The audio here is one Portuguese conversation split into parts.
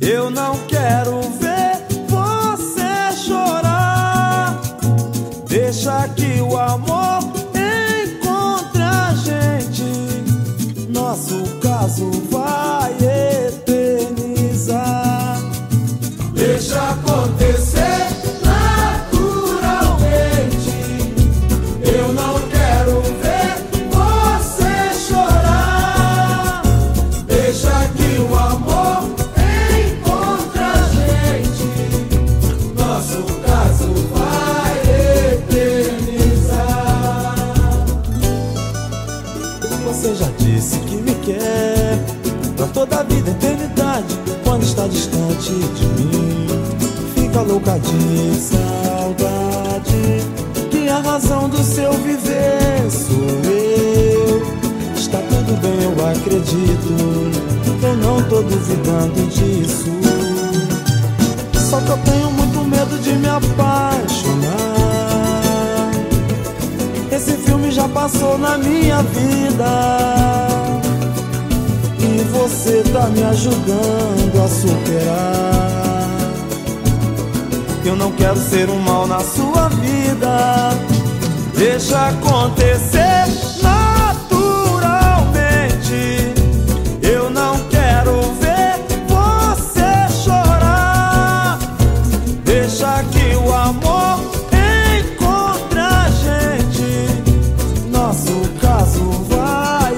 Eu não quero ver você chorar. Deixa que o amor encontre a gente. Nosso caso vai eternizar. Deixa acontecer naturalmente. Eu não quero ver você chorar. Deixa que o amor encontre a gente. Nosso caso vai eternizar. Você já disse que me quer pra toda a vida, eternidade. Quando está distante de mim, fica louca de saudade. Que a razão do seu viver sou eu. Está tudo bem, eu acredito. Eu não tô duvidando disso. Só que eu tenho muito medo de me apaixonar. Esse filme já passou na minha vida. E você tá me ajudando a superar. Eu não quero ser um mal na sua vida. Deixa acontecer naturalmente. Eu não quero ver você chorar. Deixa que o amor encontre a gente. Nosso caso vai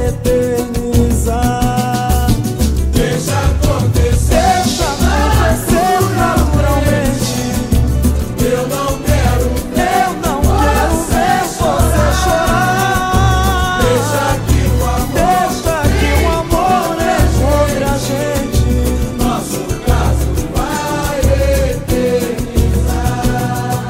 eternizar. Deixa acontecer naturalmente. Eu não quero ver você chorar. Deixa que o amor encontre a gente. Nosso caso vai eternizar.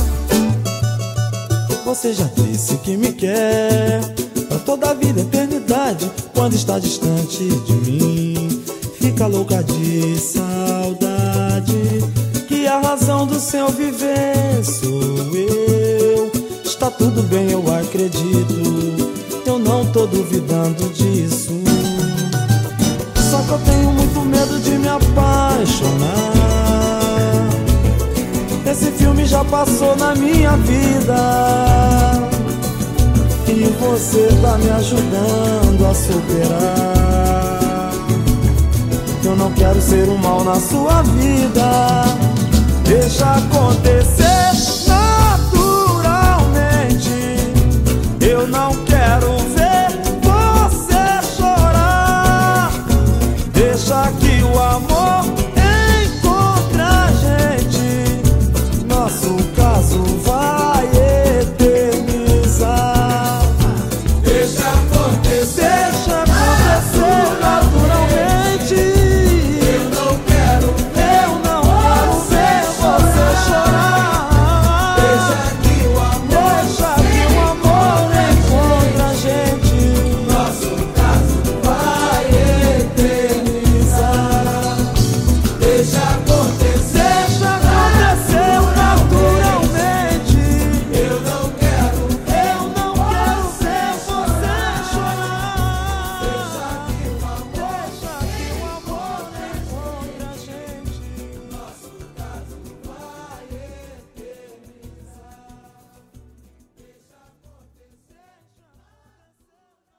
Você já disse que me quer pra toda a vida, eternidade. Quando está distante de mim, fica louca de saudade. Que a razão do seu viver sou eu. Está tudo bem, eu acredito. Eu não tô duvidando disso. Só que eu tenho muito medo de me apaixonar. Esse filme já passou na minha vida. E você tá me ajudando a superar. Eu não quero ser um mal na sua vida. Deixa acontecer naturalmente. Eu não quero ver você chorar. Deixa que o amor